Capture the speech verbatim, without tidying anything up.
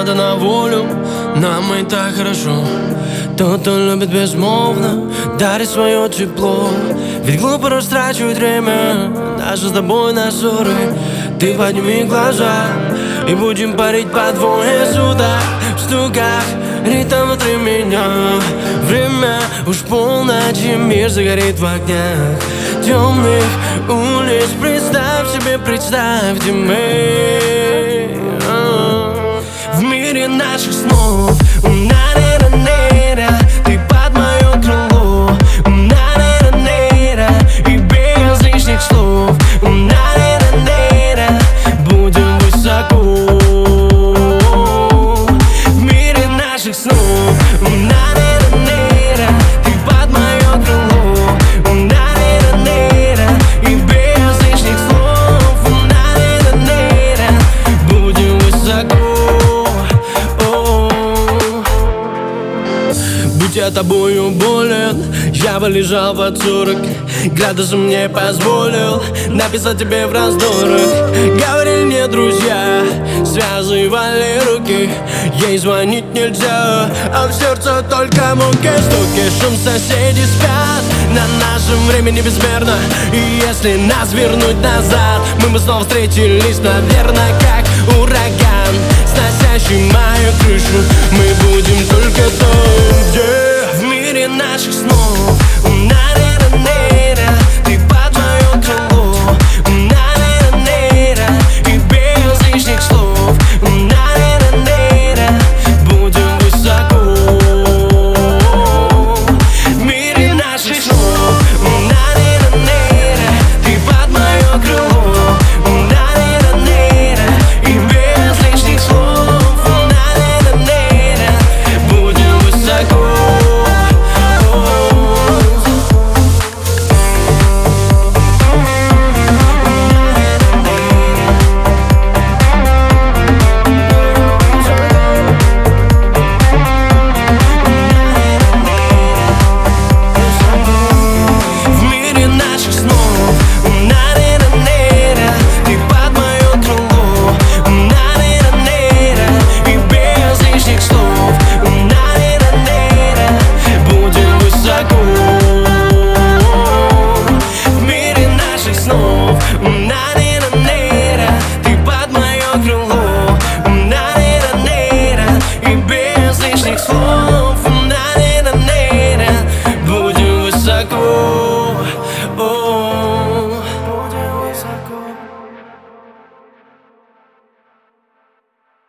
надо на волю. Нам и так хорошо. Тот, кто любит безмолвно, дарит свое тепло. Ведь глупо растрачивать время наши с тобой на ссоры. Ты подними глаза и будем парить по двое суток. В стуках ритм внутри меня. Время уж полночи, мир загорит в огнях темных улиц. Представь себе, представьте мы в мире наших снов. Ты под мое крыло. И без лишних слов будем высоко в мире наших снов. Ты под мое крыло. И без лишних слов будем высоко. Будь я тобою болен, я бы лежал под сорок градусов, мне позволил написать тебе в раздорах. Говорили мне друзья, связывали руки, ей звонить нельзя, а в сердце только муки. Стуки, шум, соседи спят, на нашем времени безмерно. И если нас вернуть назад, мы бы снова встретились, наверное, как ураган, сносящий мою крышу. Мы будем только там, где в мире наших снов.